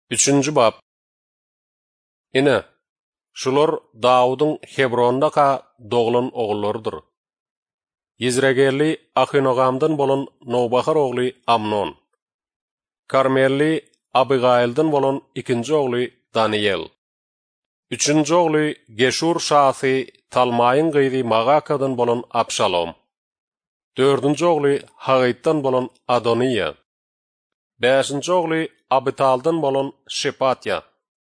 3-nji bab. Ine, şular Dawudyň Hebrondaka doglan ogullarıdyr. Yizregelli Ahinogamdan bolan Nobahar ogly Amnon. Karmelli Abigaildan bolan ikinji ogly Daniel. 3-nji ogly Geshur şahy Talmayın gyzy Magakadan bolan Absalom. 4-nji ogly Hagitdan bolan Adoniya. 5-nji ogly Abitaldan bolan Shepatya.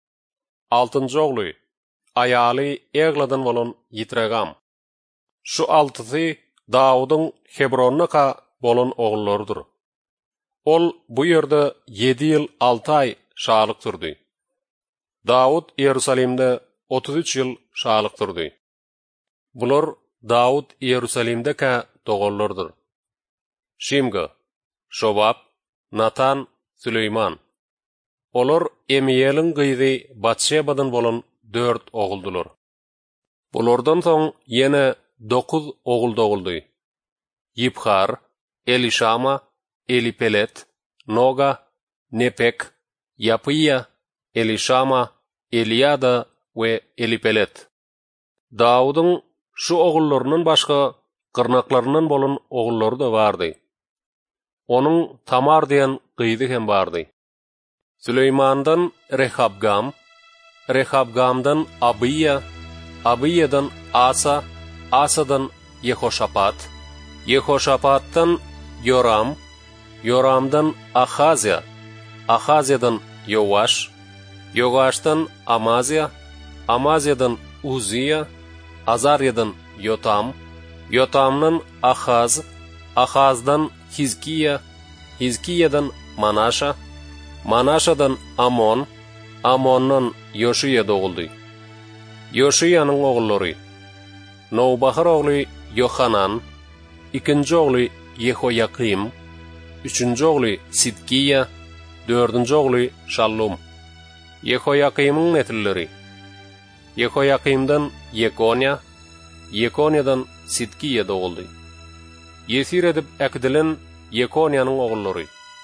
6-njy ogly Ayaly Egladan bolan Yitregam. Şu 6-sy Dawudyň Hebronnaka bolan ogullarıdyr. Ol bu ýerde 7 ýyl 6 ay şalyk turdy. Dawud Ýerusalimde 33 ýyl şalyk turdy. Bular Dawud Ýerusalimdeki dogullardyr. Şimga, Şobab, Natan, Süleyman. Olar Emiýeliň gyzy Batşebadan bolan 4 oguldular. Bulardan soň ýene 9 ogul doguldy. Yibhar, Elişama, Elipelet, Noga, Nepek, Yapıya, Elişama, Eliada we Elipelet. Dawudyň şu ogullarynyň başga gyrnaklaryndan bolan ogullary da bardy. Onuň Tamar diýen gyzy hem bardy. Süleymandan Rehabgam, Rehabgamdan Abiya, Abiyadan Asa, Asadan Yehoşapat, Yehoşapatdan Yoram, Yoramdan Ahazya, Ahazyadan Yovaş, Yovaşdan Amazya, Amazyadan Uziya, Azaryadan Yotam, Yotamdan Ahaz, Ahazdan Hizkiya, Hizkiyadan Manaşa, Manaşadan Amon, Amondan Yoşiya doguldy. Yoşiyanyň ogullary: Nobahar ogly Yohanan, ikinji ogly Yehoyakim, 3-nji ogly Sidkiya, 4-nji ogly Şallum. Yehoyakimyň netilleri: Yehoyakimdan Yekonya, Yekonyadan Sidkiya doguldy. Yesir edip ekdilen Yekonyanyň ogullary: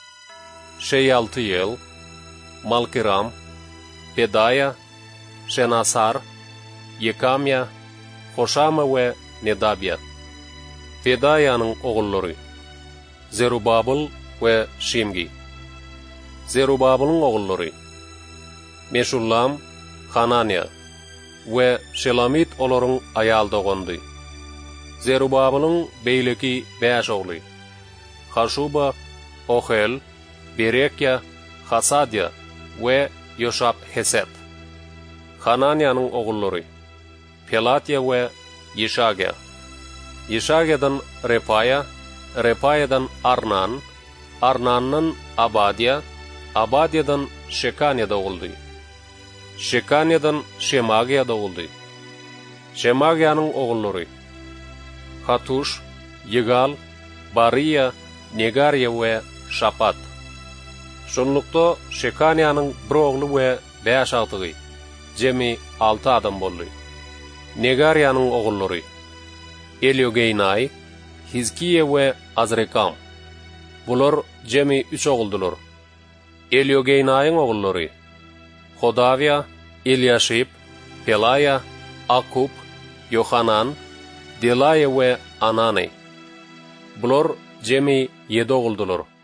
Şeyaltiel, Malkiram, Pedaya, Şenasar, Yekamya, Hoşama we Nedabya. Pedayanyň ogullary: Zerubabel we Şimgi. Zerubabelyň ogullary: Meshullam, Hananya we Shelamit olaryň ayal dogandy. Zerubabelyň beýleki 5 ogly: Hashuba, Ohel, Berekya, Hasadya we Yoshab Heset. Hananyanyň ogullary: Pelatya we Yeshagya. Yeshagyadan Repaya, Repayadan Arnan, Arnandan Abadya, Abadyadan Shekanya doguldy. Shekanyadan Shemagya doguldy. Shemagyanyň ogullary: Hatush, Yigal, Bariya, Negarya we Şapat. Şonlukda Shekanyanyň bir ogly we 5 atygy, jemi 6 adam boldy. Negaryanyň ogullary: Eliogeynay, Hizkiye we Azrekam. Bular jemi 3 oguldular. Eliogeynaýyň ogullary: Hodavya, Eliashib, Pelaya, Akub, Yohanan, Delaya we Anani. Bular jemi 7 oguldular.